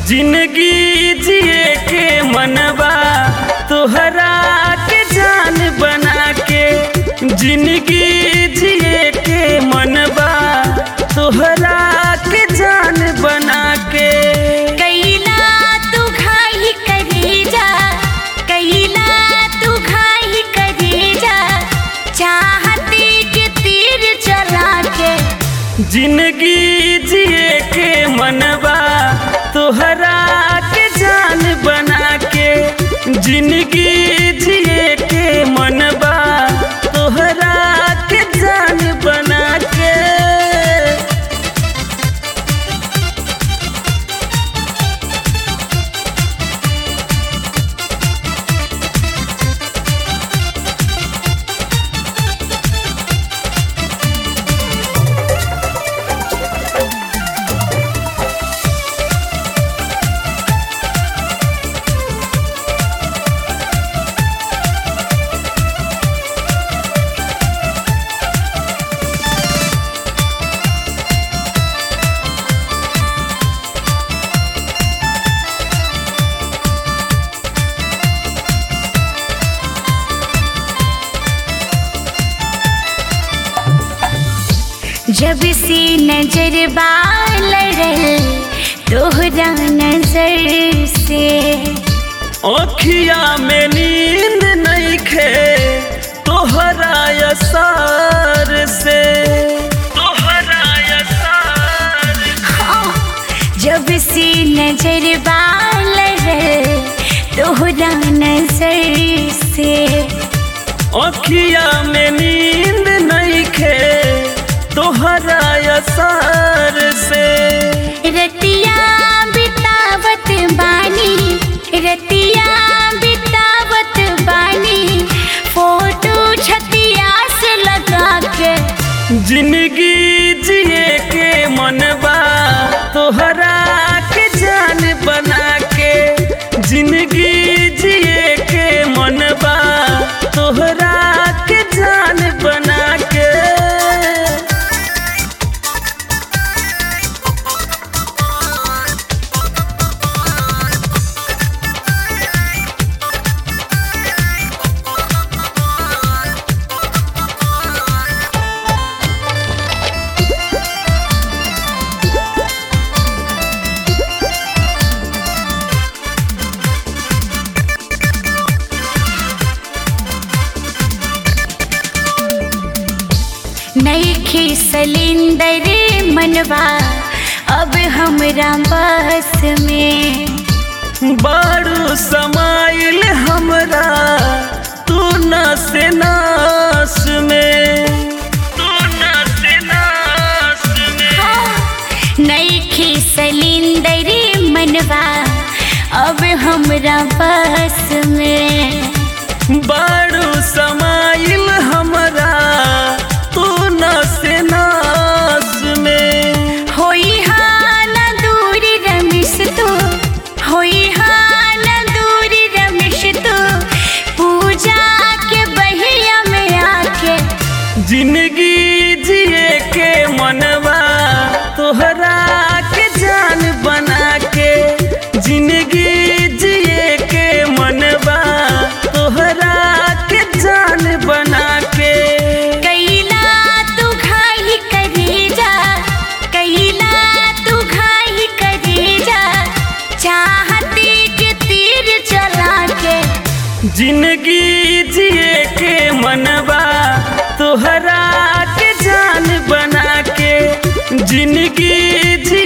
जिंदगी जिए के मनवा तोहरा के जान बना के, जिंदगी जिए के मनवा तोहरा के जान बना के। कैला तू घाई करे जा, कैला तू घाई करे जा, चाहते के तीर चला के। जिंदगी जिए के मनवा तोहरा के जान बना के, जिंदगी जिए के मनवा तोहरा के जान बना के। जब से नजर लड़ल तोहरा नजर से, अखिया में नींद नइखे तोहरा असर से, तोहरा असर। जब से नजर लड़ल तोहरा नजर से, अखिया में नींद नइखे तोहरा असर से। रतिया बितावत बानी, रतिया बितावत बानी, फोटो छतिया से लगा के। जिंदगी जिए के मनवा तोहरा के जान बना के, जिंदगी जिए के मनवा तोहरा के जान बना के। नइखे सिलेंडर मनवा अब हमरा बस में, बारू समाइल हमरा तू नस नास में, तू नस नास में। नइखे सिलेंडर मनवा अब हमरा बस में, बारू समाइल हमरा तू नस नास में। होई हाल दूर रमेश तू, होई हाल दूर रमेश तू, पूजा के बहिया में आके। जिंदगी जिए के मनवा तोहरा के जान बना के, जिंदगी जिए के मनवा तोहरा के जान बना के। कैला तू घाई करे जा, कैला तू घाई करे जा, चाहते के तीर चला के। जिंदगी जिए के मनवा तोहरा के जान बना के, जिंदगी